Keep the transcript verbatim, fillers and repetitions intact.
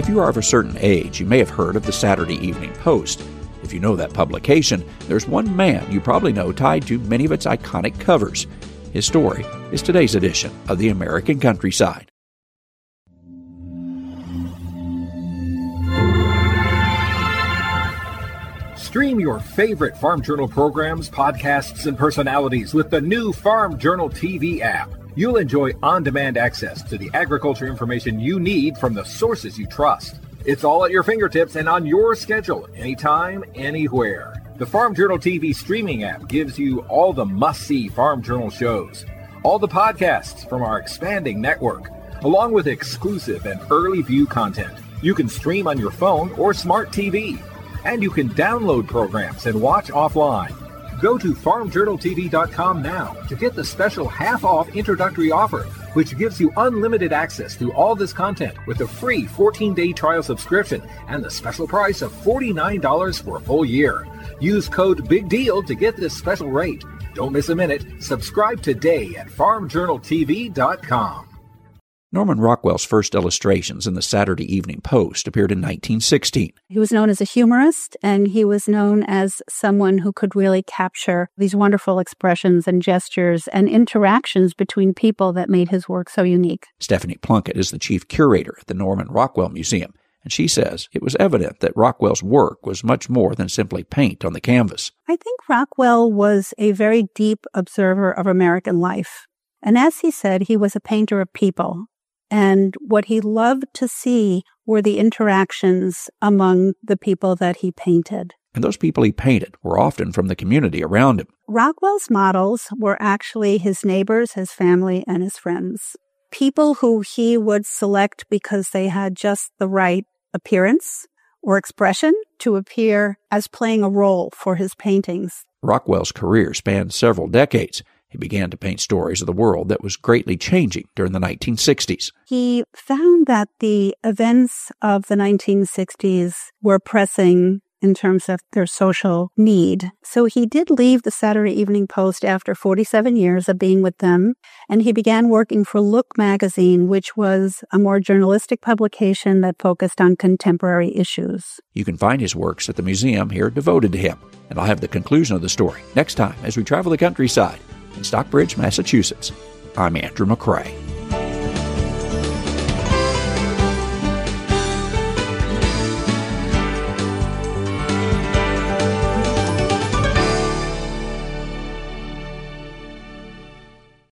If you are of a certain age, you may have heard of the Saturday Evening Post. If you know that publication, there's one man you probably know tied to many of its iconic covers. His story is today's edition of the American Countryside. Stream your favorite Farm Journal programs, podcasts, and personalities with the new Farm Journal T V app. You'll enjoy on-demand access to the agriculture information you need from the sources you trust. It's all at your fingertips and on your schedule, anytime, anywhere. The Farm Journal T V streaming app gives you all the must-see Farm Journal shows, all the podcasts from our expanding network, along with exclusive and early view content. You can stream on your phone or smart T V. And you can download programs and watch offline. Go to farm journal t v dot com now to get the special half-off introductory offer, which gives you unlimited access to all this content with a free fourteen-day trial subscription and the special price of forty-nine dollars for a full year. Use code BIGDEAL to get this special rate. Don't miss a minute. Subscribe today at farm journal t v dot com. Norman Rockwell's first illustrations in the Saturday Evening Post appeared in nineteen sixteen. He was known as a humorist, and he was known as someone who could really capture these wonderful expressions and gestures and interactions between people that made his work so unique. Stephanie Plunkett is the chief curator at the Norman Rockwell Museum, and she says it was evident that Rockwell's work was much more than simply paint on the canvas. I think Rockwell was a very deep observer of American life. And as he said, he was a painter of people. And what he loved to see were the interactions among the people that he painted. And those people he painted were often from the community around him. Rockwell's models were actually his neighbors, his family, and his friends. People who he would select because they had just the right appearance or expression to appear as playing a role for his paintings. Rockwell's career spanned several decades. He began to paint stories of the world that was greatly changing during the nineteen sixties. He found that the events of the nineteen sixties were pressing in terms of their social need. So he did leave the Saturday Evening Post after forty-seven years of being with them, and he began working for Look magazine, which was a more journalistic publication that focused on contemporary issues. You can find his works at the museum here devoted to him, and I'll have the conclusion of the story next time as we travel the countryside. In Stockbridge, Massachusetts, I'm Andrew McCrae.